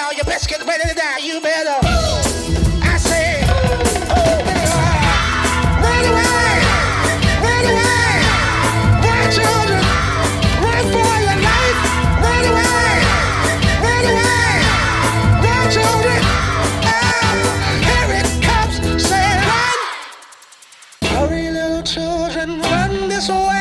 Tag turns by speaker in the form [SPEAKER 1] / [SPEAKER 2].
[SPEAKER 1] now. You best get ready to die. You better. I say, run away, run away, run, children, run for your life, run away, run away, run, children. Here it comes, say run. Hurry, little children, run this way.